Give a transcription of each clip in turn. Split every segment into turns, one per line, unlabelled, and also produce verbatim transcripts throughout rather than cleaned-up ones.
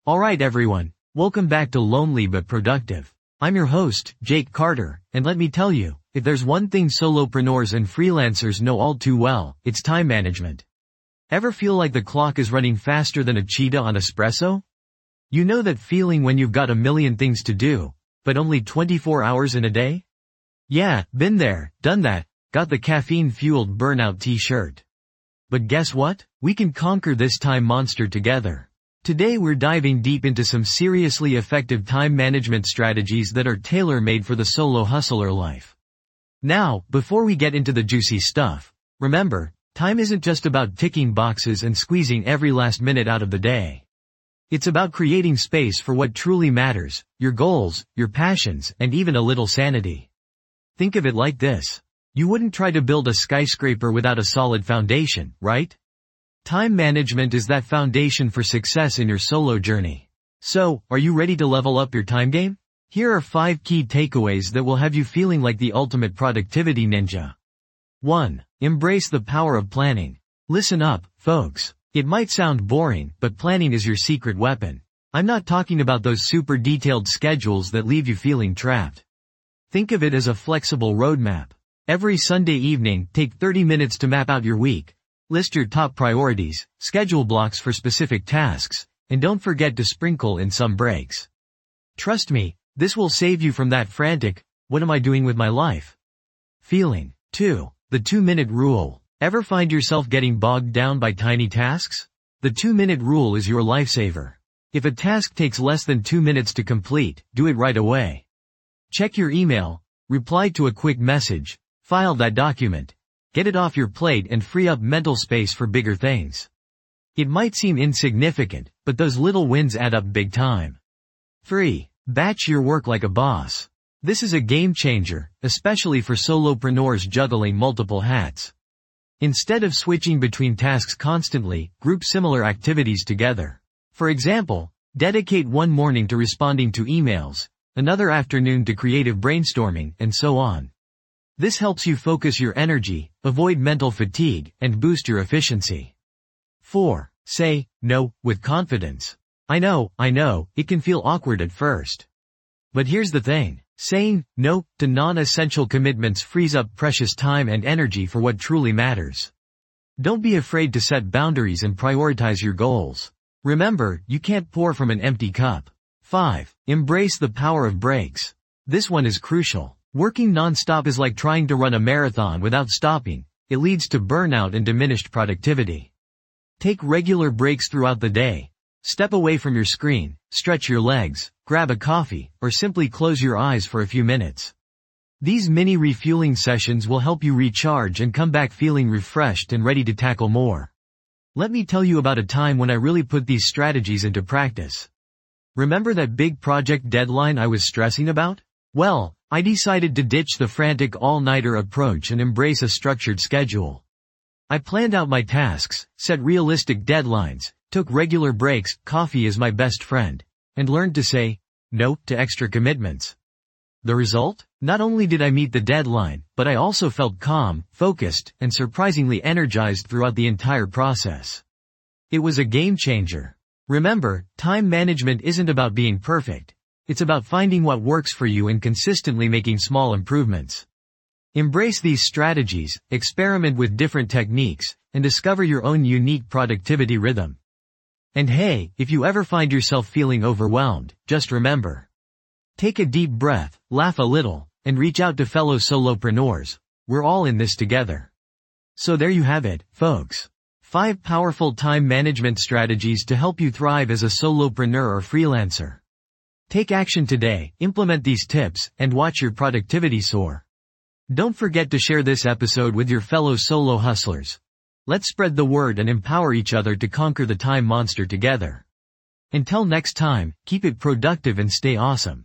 Alright everyone, welcome back to Lonely But Productive. I'm your host, Jake Carter, and let me tell you, if there's one thing solopreneurs and freelancers know all too well, it's time management. Ever feel like the clock is running faster than a cheetah on espresso? You know that feeling when you've got a million things to do, but only twenty-four hours in a day? Yeah, been there, done that, got the caffeine-fueled burnout t-shirt. But guess what? We can conquer this time monster together. Today we're diving deep into some seriously effective time management strategies that are tailor-made for the solo hustler life. Now, before we get into the juicy stuff, remember, time isn't just about ticking boxes and squeezing every last minute out of the day. It's about creating space for what truly matters, your goals, your passions, and even a little sanity. Think of it like this. You wouldn't try to build a skyscraper without a solid foundation, right? Time management is that foundation for success in your solo journey. So, are you ready to level up your time game? Here are five key takeaways that will have you feeling like the ultimate productivity ninja. one. Embrace the power of planning. Listen up, folks. It might sound boring, but planning is your secret weapon. I'm not talking about those super detailed schedules that leave you feeling trapped. Think of it as a flexible roadmap. Every Sunday evening, take thirty minutes to map out your week. List your top priorities, schedule blocks for specific tasks, and don't forget to sprinkle in some breaks. Trust me, this will save you from that frantic, "What am I doing with my life?" feeling. two. The two-minute rule. Ever find yourself getting bogged down by tiny tasks? The two-minute rule is your lifesaver. If a task takes less than two minutes to complete, do it right away. Check your email, reply to a quick message, file that document. Get it off your plate and free up mental space for bigger things. It might seem insignificant, but those little wins add up big time. three. Batch your work like a boss. This is a game changer, especially for solopreneurs juggling multiple hats. Instead of switching between tasks constantly, group similar activities together. For example, dedicate one morning to responding to emails, another afternoon to creative brainstorming, and so on. This helps you focus your energy, avoid mental fatigue, and boost your efficiency. four. Say no with confidence. I know, I know, it can feel awkward at first. But here's the thing. Saying no to non-essential commitments frees up precious time and energy for what truly matters. Don't be afraid to set boundaries and prioritize your goals. Remember, you can't pour from an empty cup. five. Embrace the power of breaks. This one is crucial. Working non-stop is like trying to run a marathon without stopping. It leads to burnout and diminished productivity. Take regular breaks throughout the day. Step away from your screen, stretch your legs, grab a coffee, or simply close your eyes for a few minutes. These mini refueling sessions will help you recharge and come back feeling refreshed and ready to tackle more. Let me tell you about a time when I really put these strategies into practice. Remember that big project deadline I was stressing about? Well, I decided to ditch the frantic all-nighter approach and embrace a structured schedule. I planned out my tasks, set realistic deadlines, took regular breaks, coffee is my best friend, and learned to say no to extra commitments. The result? Not only did I meet the deadline, but I also felt calm, focused, and surprisingly energized throughout the entire process. It was a game changer. Remember, time management isn't about being perfect. It's about finding what works for you and consistently making small improvements. Embrace these strategies, experiment with different techniques, and discover your own unique productivity rhythm. And hey, if you ever find yourself feeling overwhelmed, just remember. Take a deep breath, laugh a little, and reach out to fellow solopreneurs. We're all in this together. So there you have it, folks. Five powerful time management strategies to help you thrive as a solopreneur or freelancer. Take action today, implement these tips, and watch your productivity soar. Don't forget to share this episode with your fellow solo hustlers. Let's spread the word and empower each other to conquer the time monster together. Until next time, keep it productive and stay awesome.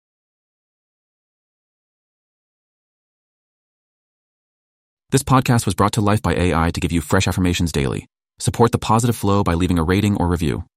This podcast was brought to life by A I to give you fresh affirmations daily. Support the positive flow by leaving a rating or review.